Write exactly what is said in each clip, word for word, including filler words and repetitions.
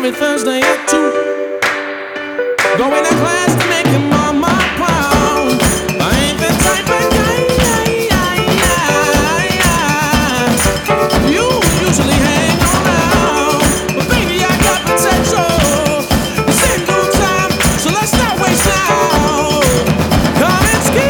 every Thursday at two. Going to class to make your mama proud. I ain't the type of guy you usually hang around, but baby I got potential. It's in no time, so let's not waste now. Come and ski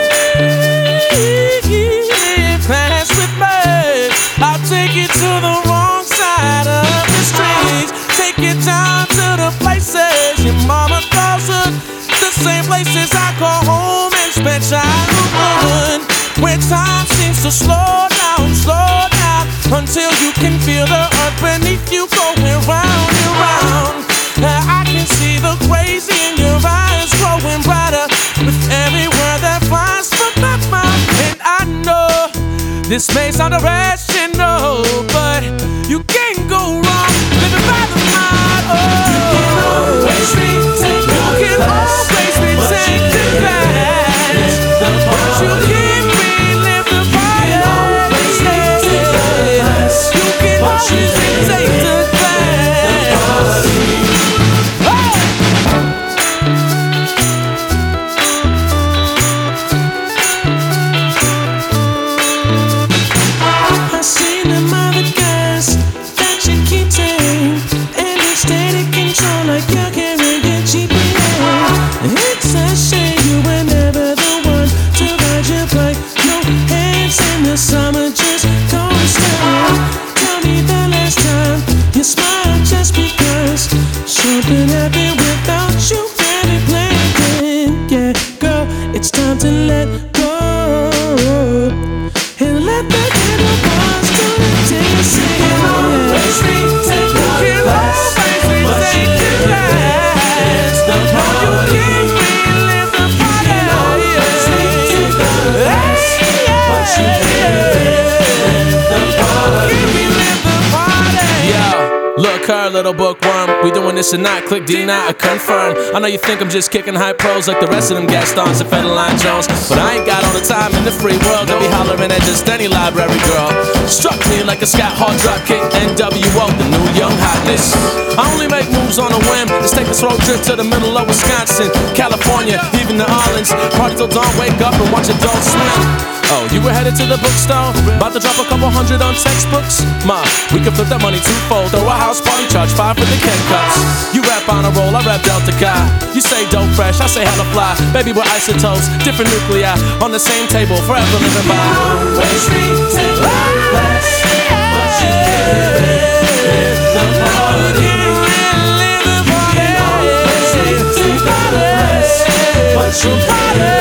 fast with me. I'll take you to the wrong side of the streets. Take you down to the places your mama calls her, the same places I call home and spend childhood, where time seems to slow down, slow down, until you can feel the earth beneath you going round and round. Now I can see the crazy in your eyes growing brighter with every word that flies from my mouth. And I know this may sound irrational, but you can't go wrong living by the motto. You can always retake the class, but you can't relive the party. You can't relive the party. You can always retake the class, but you can't relive the party. I seen them other guys that you keep taking, and they steady control like you can't really get G P A. It's a shame you were never the one to ride your bike. No hands in the summer, just don't stop. Tell me the last time you smiled just because something happened without you really planning. Yeah, girl, it's time to let go and let the inner ones do the dancing. You can always retake the class, but you can't relive the party. You can't relive the party. You can always retake the class, but you can't relive the party. You can't relive the party. Yo, look her, little bookworm. We doing this tonight, click deny or confirm. I know you think I'm just kicking high pros like the rest of them Gastons and Federline Jones, but I ain't got all the time in the free world to be hollering at just any library girl. Struck me like a scat hard drop kick, N W O, the new young hotness. I only make moves on a whim. Let's take this road trip to the middle of Wisconsin, California, even New Orleans. Party till dawn, wake up and watch adults swim. Oh, you were headed to the bookstore, about to drop a couple hundred on textbooks? Ma, we can flip that money twofold. Throw a house party, charge five for the Ken cups. You rap on a roll, I rap Delta Chi. You say dope fresh, I say hella fly. Baby, we're isotopes, different nuclei, on the same table, forever living by. Always retake the class, but you can't relive the party. You can always retake the class, but you can't